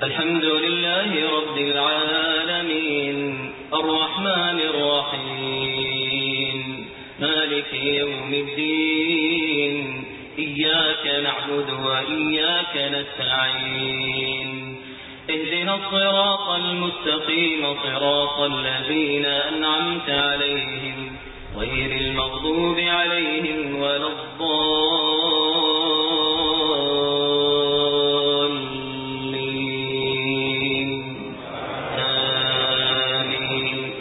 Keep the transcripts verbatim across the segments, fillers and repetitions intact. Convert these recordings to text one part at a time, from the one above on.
الحمد لله رب العالمين الرحمن الرحيم مالك يوم الدين إياك نعبد وإياك نستعين اهدنا الصراط المستقيم صراط الذين أنعمت عليهم غير المغضوب عليهم ولا الضالين آمين.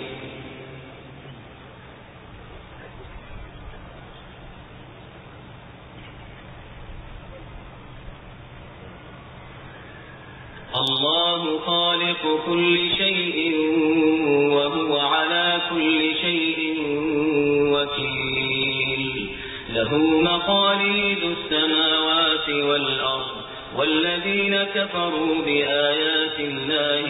الله خالق كل شيء وهو على كل شيء وكيل له مقاليد السماوات والأرض والذين كفروا بآيات الله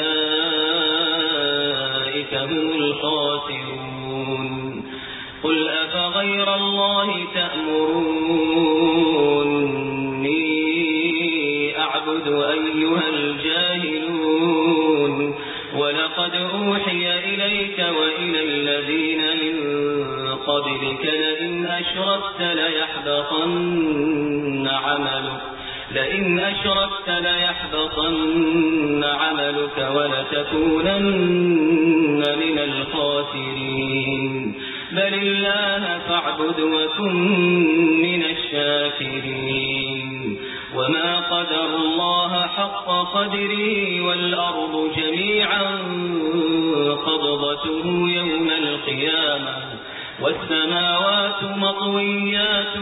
أولئك هم الخاسرون. قل أفغير الله تأمروني أعبد أيها الجاهلون ولقد أوحي إليك وإلى الذين من قبلك لئن أشركت ليحبطن عملك لئن أشركت ليحبطن عملك ولتكونن من الخاسرين. بل الله فاعبد وكن من الشاكرين. وما قدر الله حق قدره والأرض جميعا قبضته يوم القيامة والسماوات مطويات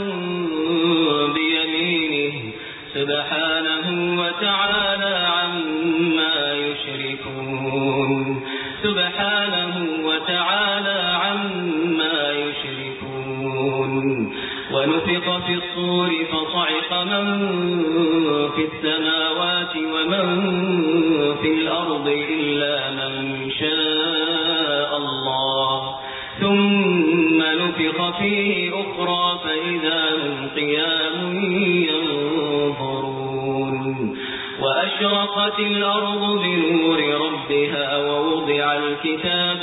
بيمينه سبحانه وتعالى عما يشركون سبحانه وتعالى عما يشركون. ونفخ في الصور فصعق من في السماوات ومن في الأرض إلا من شاء الله ثم نفخ فيه أخرى فإذا هم قيام ينظرون. وأشرقت الأرض بنور ربها ووضع الكتاب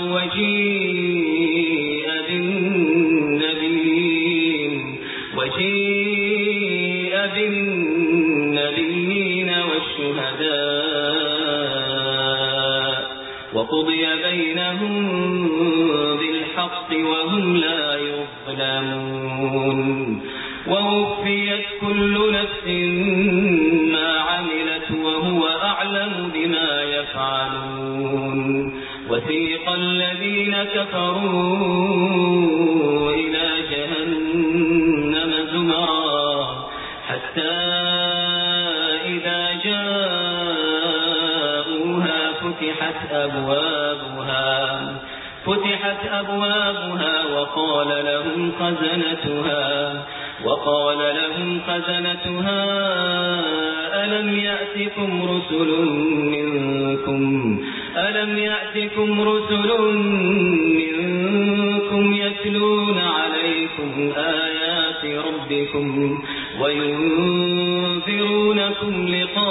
وجيء بالنبيين وجيء بالنبيين والشهداء وقضي بينهم بالحق وهم لا يظلمون. ووفيت كل نفس ما عملت وهو أعلم بما يفعلون. وثيق الذين كفروا إلى جهنم زمرا حتى إذا جاءوها فتحت أبوابها فتحت أبوابها وقال لهم خزنتها وقال لهم خزنتها ألم يأتكم رسل منكم ألم يأتكم رسل منكم يتلون عليكم آيات ربكم وينذرونكم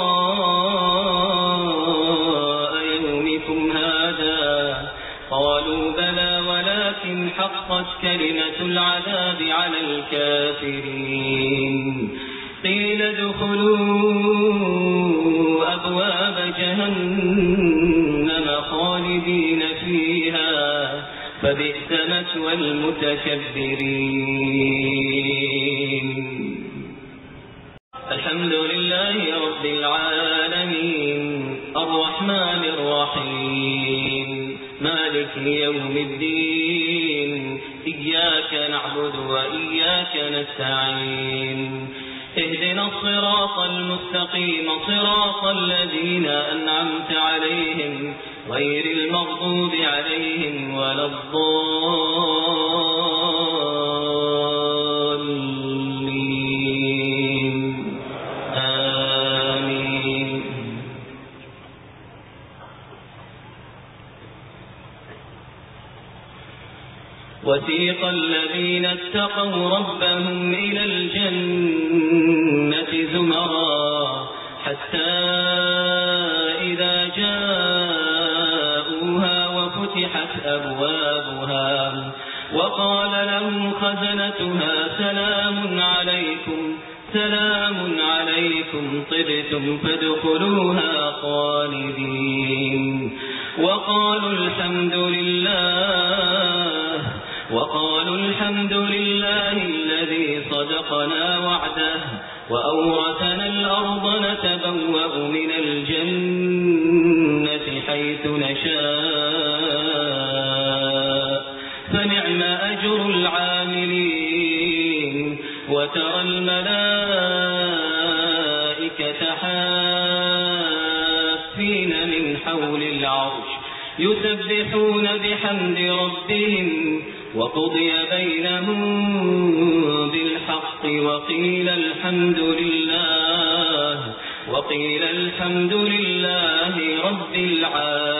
لقاء يومكم هذا قالوا بلى ولكن حقت كلمة العذاب على الكافرين. قيل ادخلوا أبواب جهنم خالدين فيها فبئس مثوى المتكبرين. الحمد لله رب العالمين الرحمن الرحيم مالك يوم الدين إياك نعبد وإياك نستعين اهدنا الصراط المستقيم صراط الذين أنعمت عليهم غير المغضوب عليهم ولا الضالين آمين. وسيق الذين اتقوا ربهم إلى الجنة زمرا حتى جاءوها وفتحت أبوابها وقال لهم خزنتها سلام عليكم سلام عليكم طبتم فادخلوها خالدين وقالوا الحمد لله وقالوا الحمد لله الذي صدقنا وعده وأورثنا الأرض نتبوأ من الجنة حيث نشاء فنعم أجر العاملين وترى الملائكة حافين من حول العرش يسبحون بحمد ربهم وقضي بينهم بالحق وقيل الحمد لله وقيل الحمد لله رب العالمين.